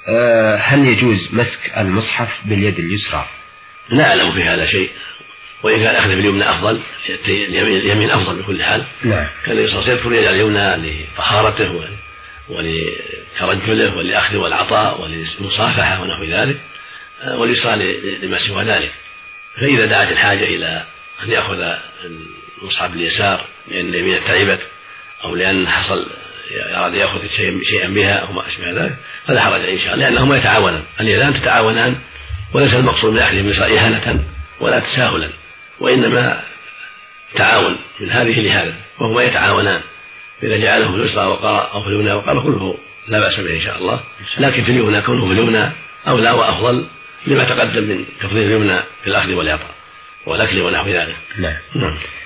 هل يجوز مسك المصحف باليد اليسرى؟ لا أعلم في هذا شيء، وإن كان أخذ باليمنى أفضل، اليمين أفضل بكل حال. نعم. كان يصير يذكر اليد اليمنى لطهارته ولترجله ولأخذ والعطاء وللمصافحة ونحو ذلك، واليسرى لما سوى ذلك. فإذا دعت الحاجة إلى أن يأخذ المصحف باليسار لأن اليمين تعبت أو لأن حصل أراد يأخذ شيئا بها أو ما أشبه ذلك فلا حرج إن شاء الله، لأنهما يتعاونان، اليدان تتعاونان، وليس المقصود من أخذ اليسار إهانة ولا تساهلا، وإنما تعاون من هذه لهذا، وهما يتعاونان، إذا جعله في اليسرى وقرأ أو في اليمنى وقرأ كله لا بأس به إن شاء الله، لكن في اليمنى كونه في اليمنى أولى وأفضل لما تقدم من تفضيل اليمنى في الأخذ والإعطاء والأكل ونحو ذلك. نعم.